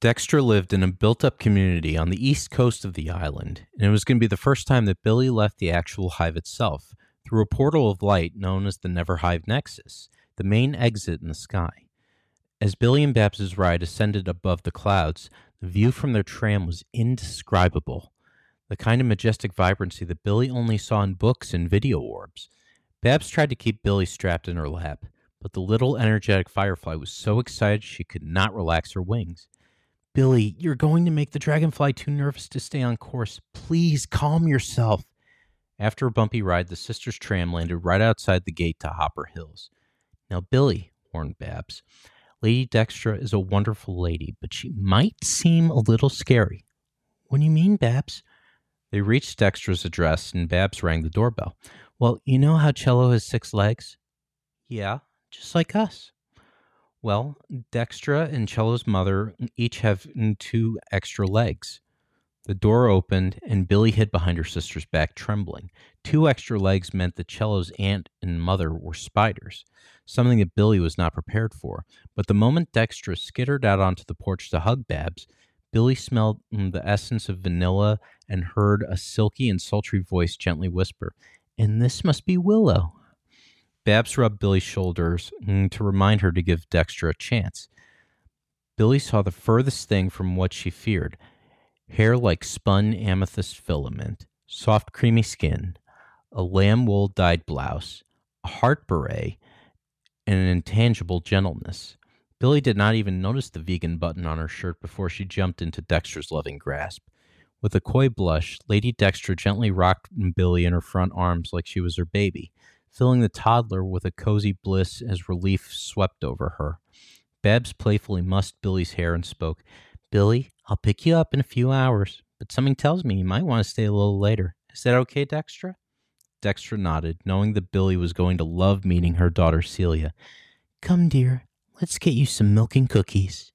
Dexter lived in a built-up community on the east coast of the island, and it was going to be the first time that Billy left the actual hive itself, through a portal of light known as the Never Hive Nexus, the main exit in the sky. As Billy and Babs's ride ascended above the clouds, the view from their tram was indescribable, the kind of majestic vibrancy that Billy only saw in books and video orbs. Babs tried to keep Billy strapped in her lap, but the little energetic firefly was so excited she could not relax her wings. Billy, you're going to make the dragonfly too nervous to stay on course. Please calm yourself. After a bumpy ride, the sisters' tram landed right outside the gate to Hopper Hills. Now, Billy, warned Babs, Lady Dextra is a wonderful lady, but she might seem a little scary. What do you mean, Babs? They reached Dextra's address, and Babs rang the doorbell. Well, you know how Cello has 6 legs? Yeah, just like us. Well, Dextra and Cello's mother each have 2 extra legs. The door opened, and Billy hid behind her sister's back, trembling. 2 extra legs meant that Cello's aunt and mother were spiders, something that Billy was not prepared for. But the moment Dextra skittered out onto the porch to hug Babs, Billy smelled the essence of vanilla and heard a silky and sultry voice gently whisper, "And this must be Willow." Babs rubbed Billy's shoulders to remind her to give Dextra a chance. Billy saw the furthest thing from what she feared. Hair like spun amethyst filament, soft creamy skin, a lamb wool dyed blouse, a heart beret, and an intangible gentleness. Billy did not even notice the vegan button on her shirt before she jumped into Dexter's loving grasp. With a coy blush, Lady Dexter gently rocked Billy in her front arms like she was her baby, filling the toddler with a cozy bliss as relief swept over her. Babs playfully mussed Billy's hair and spoke, "Billy, I'll pick you up in a few hours, but something tells me you might want to stay a little later. Is that okay, Dextra?" Dextra nodded, knowing that Billy was going to love meeting her daughter Celia. "Come, dear, let's get you some milk and cookies."